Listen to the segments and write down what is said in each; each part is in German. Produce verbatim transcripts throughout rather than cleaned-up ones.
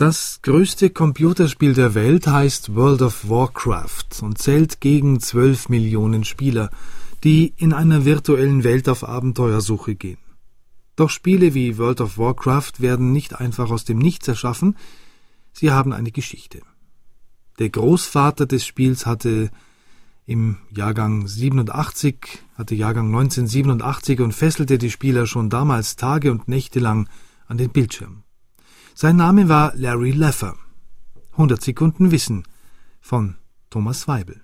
Das größte Computerspiel der Welt heißt World of Warcraft und zählt gegen zwölf Millionen Spieler, die in einer virtuellen Welt auf Abenteuersuche gehen. Doch Spiele wie World of Warcraft werden nicht einfach aus dem Nichts erschaffen, sie haben eine Geschichte. Der Großvater des Spiels hatte im Jahrgang siebenundachtzig, hatte Jahrgang neunzehnhundertsiebenundachtzig und fesselte die Spieler schon damals Tage und Nächte lang an den Bildschirm. Sein Name war Larry Laffer. hundert Sekunden Wissen von Thomas Weibel.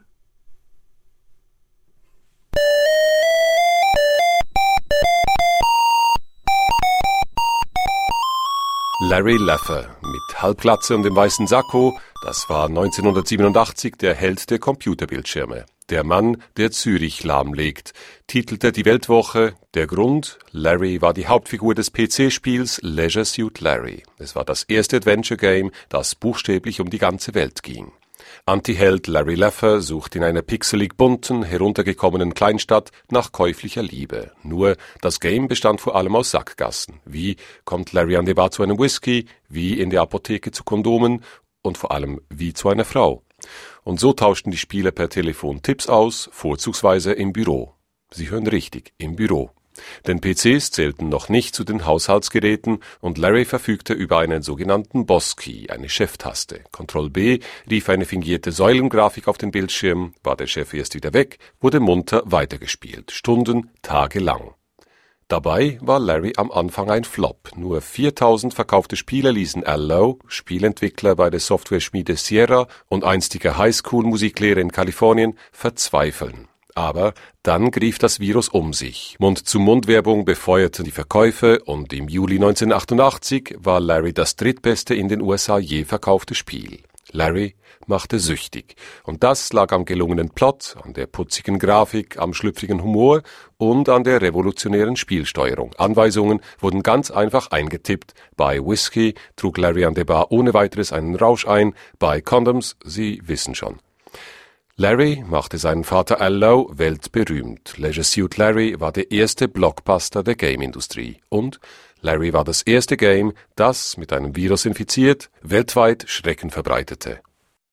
Larry Laffer mit Halbglatze und dem weißen Sakko, das war neunzehnhundertsiebenundachtzig der Held der Computerbildschirme. Der Mann, der Zürich lahmlegt, titelte die Weltwoche. Der Grund: Larry war die Hauptfigur des P C-Spiels Leisure Suit Larry. Es war das erste Adventure-Game, das buchstäblich um die ganze Welt ging. Antiheld Larry Laffer sucht in einer pixelig bunten, heruntergekommenen Kleinstadt nach käuflicher Liebe. Nur, das Game bestand vor allem aus Sackgassen. Wie kommt Larry an die Bar zu einem Whisky? Wie in der Apotheke zu Kondomen? Und vor allem, wie zu einer Frau? Und so tauschten die Spieler per Telefon Tipps aus, vorzugsweise im Büro. Sie hören richtig, im Büro. Denn P Cs zählten noch nicht zu den Haushaltsgeräten und Larry verfügte über einen sogenannten Boss-Key, eine Cheftaste. Control B rief eine fingierte Säulengrafik auf den Bildschirm, war der Chef erst wieder weg, wurde munter weitergespielt, Stunden, Tage lang. Dabei war Larry am Anfang ein Flop. Nur viertausend verkaufte Spiele ließen Al Lowe, Spielentwickler bei der Software-Schmiede Sierra und einstiger Highschool-Musiklehrer in Kalifornien, verzweifeln. Aber dann griff das Virus um sich. Mund-zu-Mund-Werbung befeuerte die Verkäufe und im Juli neunzehnhundertachtundachtzig war Larry das drittbeste in den U S A je verkaufte Spiel. Larry machte süchtig. Und das lag am gelungenen Plot, an der putzigen Grafik, am schlüpfrigen Humor und an der revolutionären Spielsteuerung. Anweisungen wurden ganz einfach eingetippt. Bei Whisky trug Larry an der Bar ohne weiteres einen Rausch ein. Bei Condoms, Sie wissen schon. Larry machte seinen Vater Al Lowe weltberühmt. Leisure Suit Larry war der erste Blockbuster der Game-Industrie. Und Larry war das erste Game, das, mit einem Virus infiziert, weltweit Schrecken verbreitete.